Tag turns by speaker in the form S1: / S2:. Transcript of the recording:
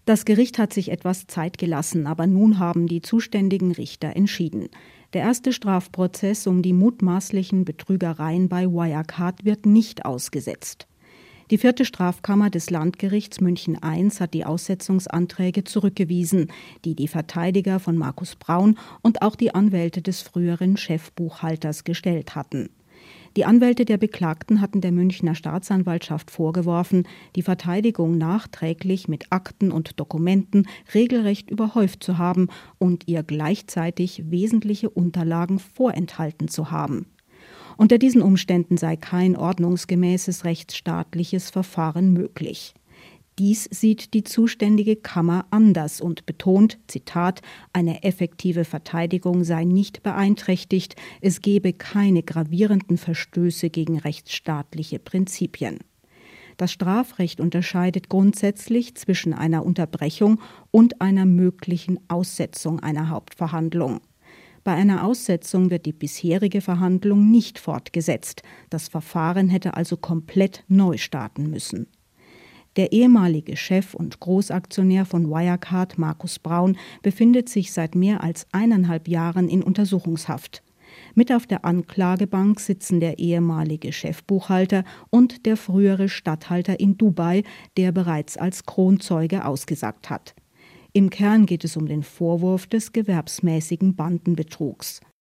S1: Das Gericht hat sich etwas Zeit gelassen, aber nun haben die zuständigen Richter entschieden. Der erste Strafprozess um die mutmaßlichen Betrügereien bei Wirecard wird nicht ausgesetzt. Die 4. Strafkammer des Landgerichts München I hat die Aussetzungsanträge zurückgewiesen, die die Verteidiger von Markus Braun und auch die Anwälte des früheren Chefbuchhalters gestellt hatten. Die Anwälte der Beklagten hatten der Münchner Staatsanwaltschaft vorgeworfen, die Verteidigung nachträglich mit Akten und Dokumenten regelrecht überhäuft zu haben und ihr gleichzeitig wesentliche Unterlagen vorenthalten zu haben. Unter diesen Umständen sei kein ordnungsgemäßes rechtsstaatliches Verfahren möglich. Dies sieht die zuständige Kammer anders und betont, Zitat, eine effektive Verteidigung sei nicht beeinträchtigt, es gebe keine gravierenden Verstöße gegen rechtsstaatliche Prinzipien. Das Strafrecht unterscheidet grundsätzlich zwischen einer Unterbrechung und einer möglichen Aussetzung einer Hauptverhandlung. Bei einer Aussetzung wird die bisherige Verhandlung nicht fortgesetzt. Das Verfahren hätte also komplett neu starten müssen. Der ehemalige Chef und Großaktionär von Wirecard, Markus Braun, befindet sich seit mehr als 1,5 Jahren in Untersuchungshaft. Mit auf der Anklagebank sitzen der ehemalige Chefbuchhalter und der frühere Statthalter in Dubai, der bereits als Kronzeuge ausgesagt hat. Im Kern geht es um den Vorwurf des gewerbsmäßigen Bandenbetrugs.